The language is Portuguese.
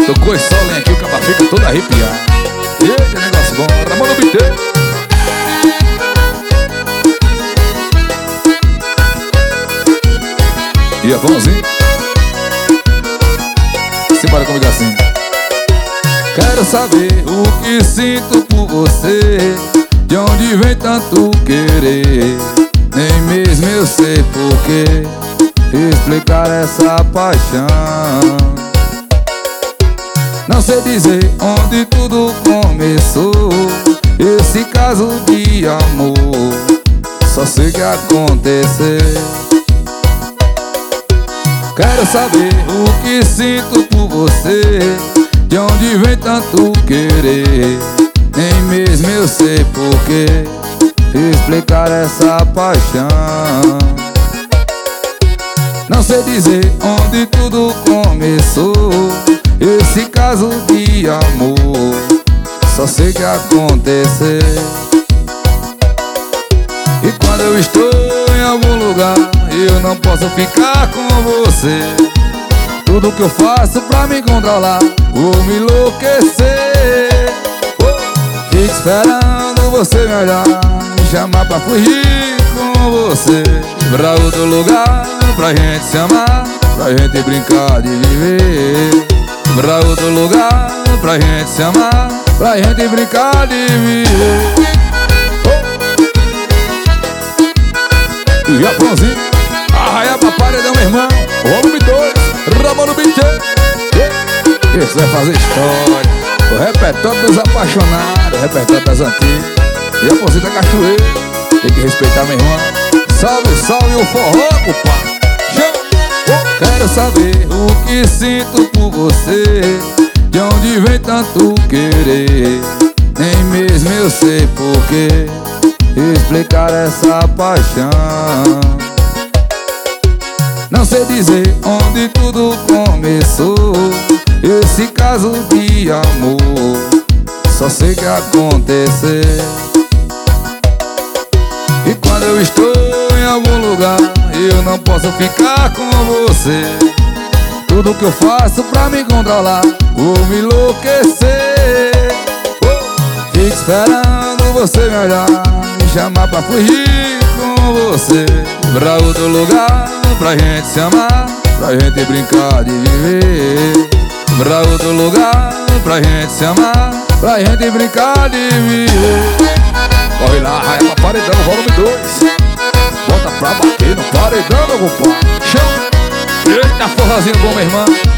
Tocou esse solinho aqui, o caba fica todo arrepiado. Eita, negócio bom, Ramon no BT. E Afonzinho. Simbora comigo assim. Quero saber o que sinto por você, de onde vem tanto querer. Nem mesmo eu sei porquê explicar essa paixão. Não sei dizer onde tudo começou, esse caso de amor, só sei que aconteceu. Quero saber o que sinto por você, de onde vem tanto querer. Nem mesmo eu sei porquê explicar essa paixão. Não sei dizer onde tudo começou, esse caso de amor, só sei que aconteceu. E quando eu estou em algum lugar, eu não posso ficar com você. Tudo que eu faço pra me controlar, vou me enlouquecer. Fico esperando você me olhar, me chamar pra fugir com você, pra outro lugar, pra gente se amar, pra gente brincar de viver. Pra outro lugar, pra gente se amar, pra gente brincar de viver. E Afonzinho, arraia pra paredão, meu irmão. Volume 2, Ramon no BT. Isso vai fazer história. O repertório dos apaixonados, o repertório das antigas. E Afonzinho da Cachoeira, tem que respeitar, meu irmão. Salve, salve o forró, compadre. Quero saber o que sinto por você, de onde vem tanto querer. Nem mesmo eu sei porquê explicar essa paixão. Não sei dizer onde tudo começou, esse caso de amor, só sei que aconteceu. E quando eu estou em algum lugar, eu não posso ficar com você. Tudo que eu faço pra me controlar, vou me enlouquecer. Fico esperando você me olhar, me chamar pra fugir com você, pra outro lugar, pra gente se amar, pra gente brincar de viver. Pra outro lugar, pra gente se amar, pra gente brincar de viver. Corre lá, raia pra paredão, volume 2. Bota pra bater no paredão, meu compadre. Chama. Eita, forrozinho bom, meu irmão.